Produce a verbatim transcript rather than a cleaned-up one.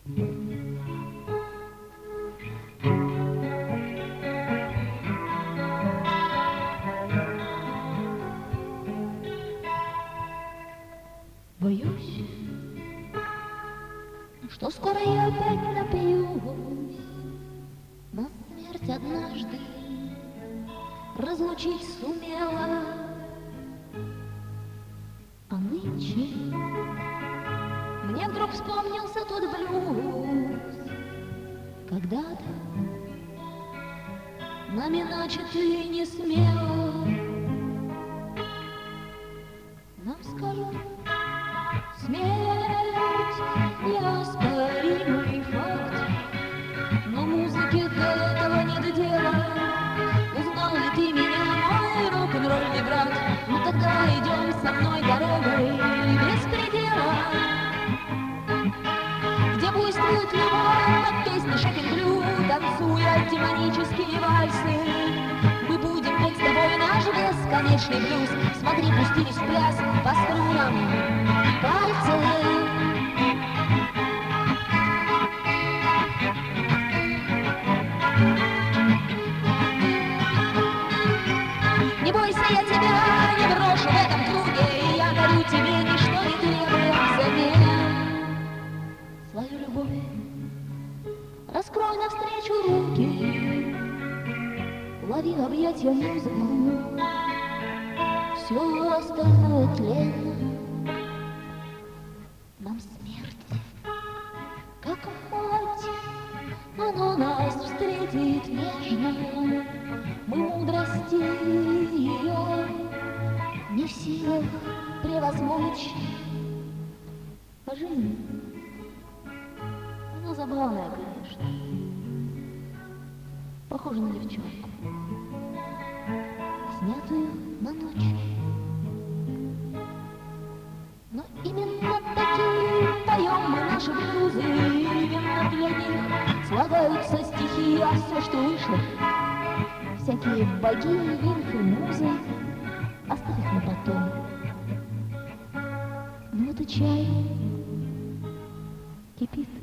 Боюсь, что скоро я опять напьюсь, но смерть однажды разлучить сумела. А нынче мне вдруг вспомнился тот блюз. Когда-то нами начатый не смело. Нам скажут: смерть неоспоримый факт, но музыке до этого нет дела. Узнал ли ты меня, мой рок-н-ролльный брат? Ну тогда идем со мной дорогой без предела, где буйствует любовь под песни Шопен-Блю, танцуя демонические вальсы. Мы будем петь с тобой наш бесконечный блюз. Смотри, пустились в пляс по струнам пальцы. Не бойся, я тебя не брошу в этом круге, и я дарю тебе ничто не требуя взамен. Свою любовь раскрой навстречу руки, лови в объятья музыку, все остальное тленно. Нам смерть, как мать, она нас встретит нежно. Мы мудрости ее не в силах превозмочь. А жизнь, она забавная, конечно, похожа на девчонку, снятую на ночь. Но именно такие поем мы наши блюзы, именно для них слагаются стихи. А все, что вышло, всякие богини, вильфы, музы, оставь их на потом. Ну вот и чай кипит.